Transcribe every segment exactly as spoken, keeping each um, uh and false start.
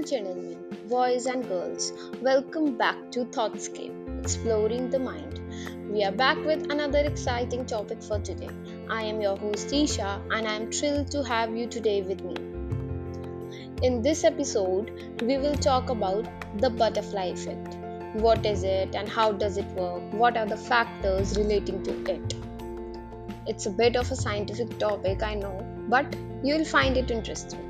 and gentlemen, boys and girls, welcome back to Thoughtscape, exploring the mind. We are back with another exciting topic for today. I am your host Isha and I am thrilled to have you today with me. In this episode, we will talk about the butterfly effect. What is it and how does it work? What are the factors relating to it? It's a bit of a scientific topic, I know, but you'll find it interesting.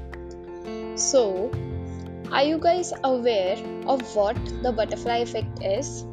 So, are you guys aware of what the butterfly effect is?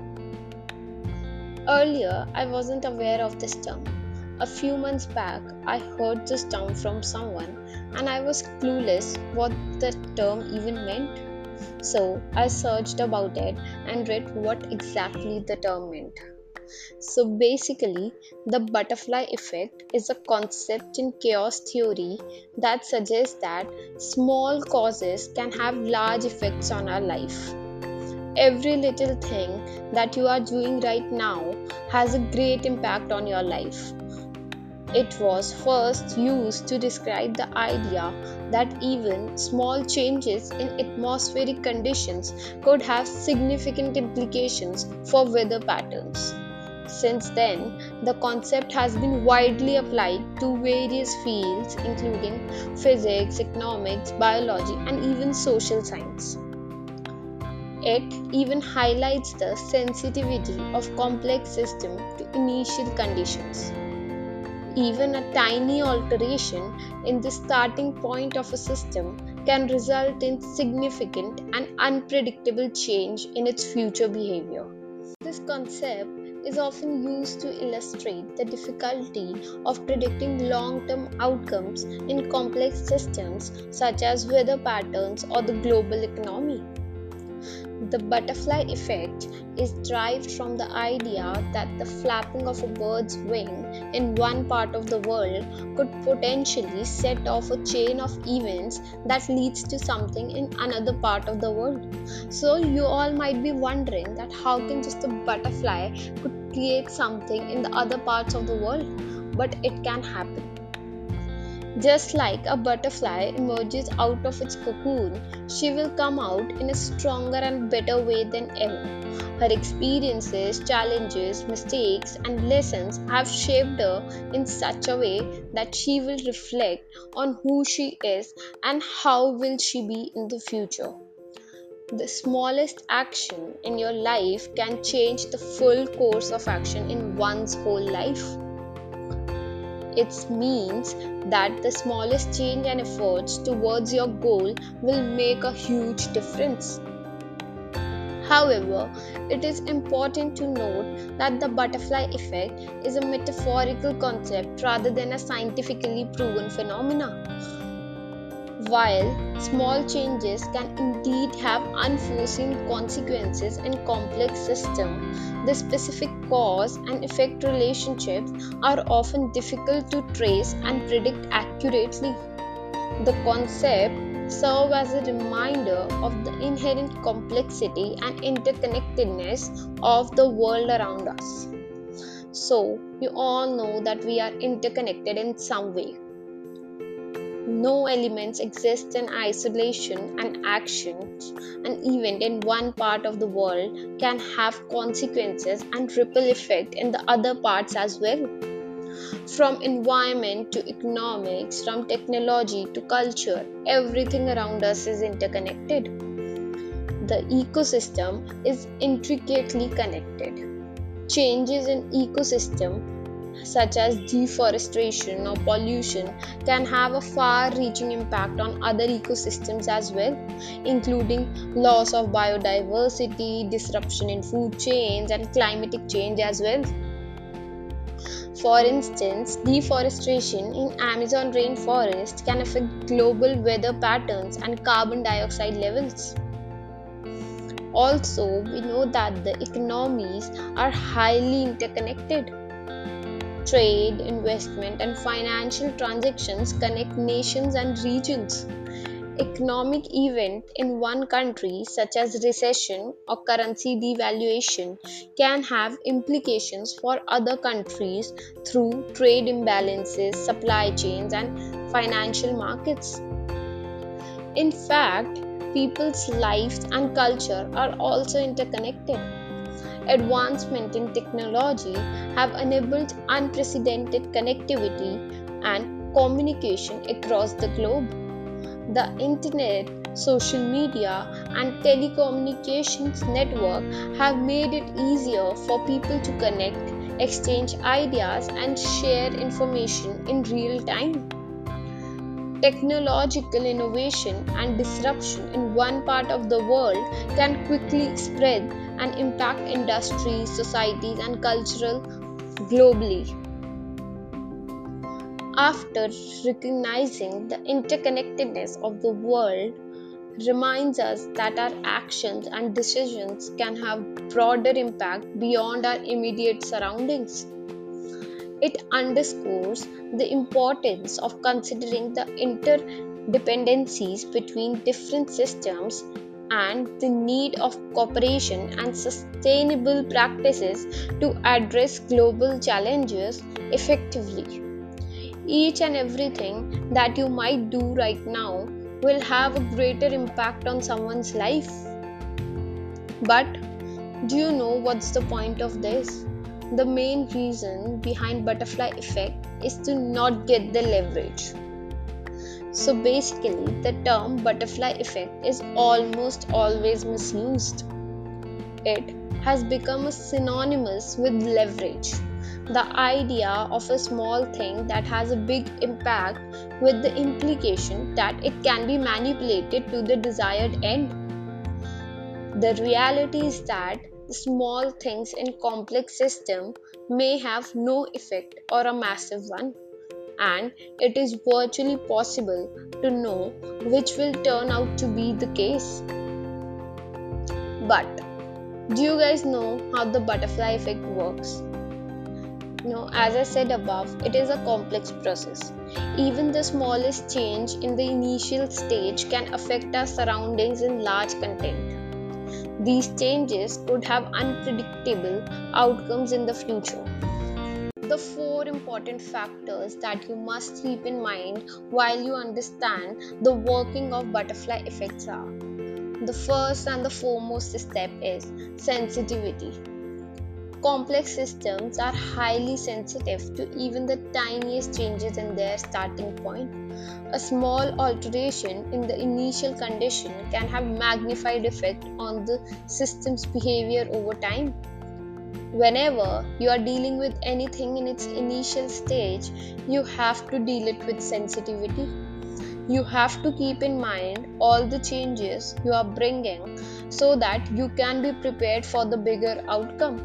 Earlier, I wasn't aware of this term. A few months back, I heard this term from someone and I was clueless what the term even meant. So, I searched about it and read what exactly the term meant. So basically, the butterfly effect is a concept in chaos theory that suggests that small causes can have large effects on our life. Every little thing that you are doing right now has a great impact on your life. It was first used to describe the idea that even small changes in atmospheric conditions could have significant implications for weather patterns. Since then, the concept has been widely applied to various fields including physics, economics, biology, and even social science. It even highlights the sensitivity of complex systems to initial conditions. Even a tiny alteration in the starting point of a system can result in significant and unpredictable change in its future behavior. This concept is often used to illustrate the difficulty of predicting long-term outcomes in complex systems such as weather patterns or the global economy. The butterfly effect is derived from the idea that the flapping of a bird's wing in one part of the world could potentially set off a chain of events that leads to something in another part of the world. So you all might be wondering that how can just a butterfly could create something in the other parts of the world? But it can happen. Just like a butterfly emerges out of its cocoon, she will come out in a stronger and better way than ever. Her experiences, challenges, mistakes, and lessons have shaped her in such a way that she will reflect on who she is and how will she be in the future. The smallest action in your life can change the full course of action in one's whole life. It means that the smallest change and efforts towards your goal will make a huge difference. However, it is important to note that the butterfly effect is a metaphorical concept rather than a scientifically proven phenomenon. While small changes can indeed have unforeseen consequences in complex systems, the specific cause and effect relationships are often difficult to trace and predict accurately. The concept serves as a reminder of the inherent complexity and interconnectedness of the world around us. So, you all know that we are interconnected in some way. No elements exist in isolation, and actions, an event in one part of the world can have consequences and ripple effect in the other parts as well. From environment to economics, from technology to culture, everything around us is interconnected. The ecosystem is intricately connected. Changes in ecosystem such as deforestation or pollution can have a far-reaching impact on other ecosystems as well, including loss of biodiversity, disruption in food chains, and climatic change as well. For instance, deforestation in Amazon rainforest can affect global weather patterns and carbon dioxide levels. Also, we know that the economies are highly interconnected. Trade, investment, and financial transactions connect nations and regions. Economic events in one country, such as recession or currency devaluation, can have implications for other countries through trade imbalances, supply chains, and financial markets. In fact, people's lives and culture are also interconnected. Advancement in technology have enabled unprecedented connectivity and communication across the globe. The internet, social media, and telecommunications network have made it easier for people to connect, exchange ideas, and share information in real time. Technological innovation and disruption in one part of the world can quickly spread and impact industries, societies, and cultural globally. After recognizing the interconnectedness of the world reminds us that our actions and decisions can have broader impact beyond our immediate surroundings. It underscores the importance of considering the interdependencies between different systems and the need of cooperation and sustainable practices to address global challenges effectively. Each and everything that you might do right now will have a greater impact on someone's life. But do you know what's the point of this? The main reason behind butterfly effect is to not get the leverage. So basically, the term butterfly effect is almost always misused. It has become synonymous with leverage, the idea of a small thing that has a big impact with the implication that it can be manipulated to the desired end. The reality is that small things in complex system may have no effect or a massive one, and it is virtually possible to know which will turn out to be the case. But do you guys know how the butterfly effect works? No, as I said above, it is a complex process. Even the smallest change in the initial stage can affect our surroundings in large content. These changes could have unpredictable outcomes in the future. The four important factors that you must keep in mind while you understand the working of butterfly effects are: the first and the foremost step is sensitivity. Complex systems are highly sensitive to even the tiniest changes in their starting point. A small alteration in the initial condition can have magnified effect on the system's behavior over time. Whenever you are dealing with anything in its initial stage, you have to deal it with sensitivity. You have to keep in mind all the changes you are bringing so that you can be prepared for the bigger outcome.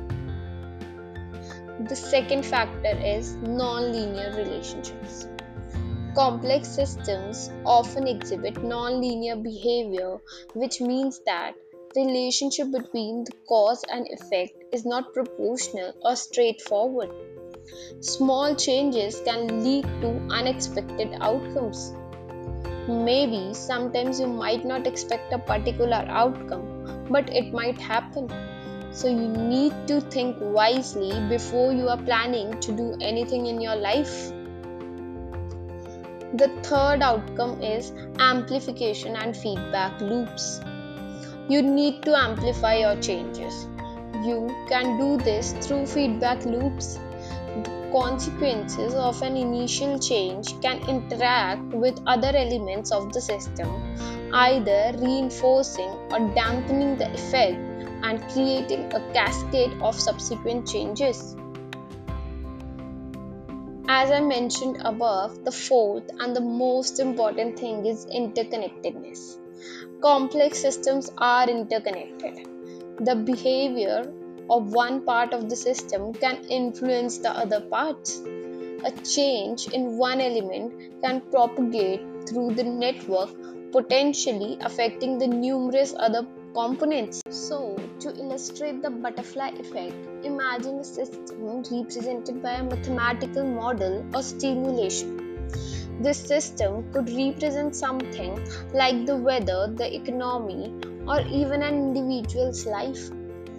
The second factor is non-linear relationships. Complex systems often exhibit non-linear behavior, which means that the relationship between the cause and effect is not proportional or straightforward. Small changes can lead to unexpected outcomes. Maybe sometimes you might not expect a particular outcome, but it might happen. So you need to think wisely before you are planning to do anything in your life. The third outcome is amplification and feedback loops. You need to amplify your changes. You can do this through feedback loops. The consequences of an initial change can interact with other elements of the system, either reinforcing or dampening the effect and creating a cascade of subsequent changes. As I mentioned above, the fourth and the most important thing is interconnectedness. Complex systems are interconnected. The behavior of one part of the system can influence the other parts. A change in one element can propagate through the network, potentially affecting the numerous other components. So, to illustrate the butterfly effect, imagine a system represented by a mathematical model or stimulation. This system could represent something like the weather, the economy, or even an individual's life.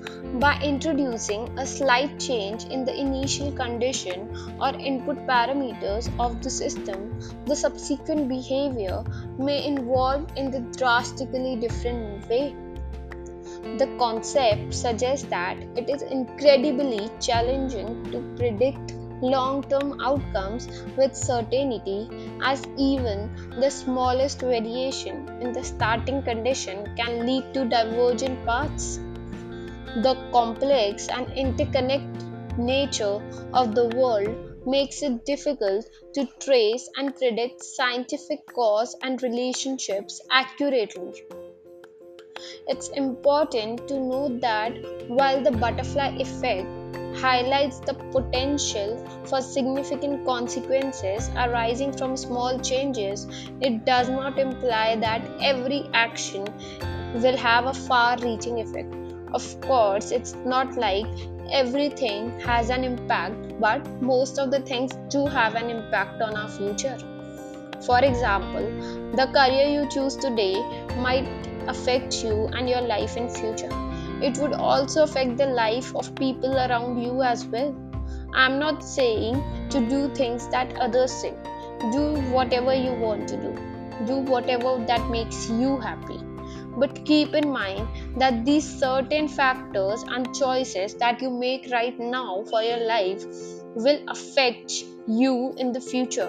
By introducing a slight change in the initial condition or input parameters of the system, the subsequent behavior may evolve in the drastically different way. The concept suggests that it is incredibly challenging to predict long term outcomes with certainty, as even the smallest variation in the starting condition can lead to divergent paths. The complex and interconnected nature of the world makes it difficult to trace and predict scientific cause and relationships accurately. It's important to note that while the butterfly effect highlights the potential for significant consequences arising from small changes, it does not imply that every action will have a far reaching effect. Of course, it's not like everything has an impact, but most of the things do have an impact on our future. For example, the career you choose today might affect you and your life in future. It would also affect the life of people around you as well. I'm not saying to do things that others say. Do whatever you want to do. Do whatever that makes you happy. But keep in mind that these certain factors and choices that you make right now for your life will affect you in the future.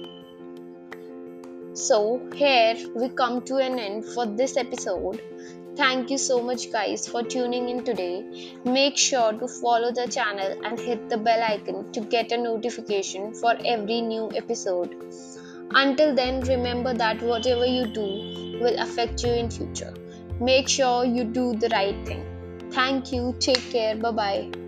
So, here we come to an end for this episode. Thank you so much, guys, for tuning in today. Make sure to follow the channel and hit the bell icon to get a notification for every new episode. Until then, remember that whatever you do will affect you in future. Make sure you do the right thing. Thank you. Take care. Bye bye.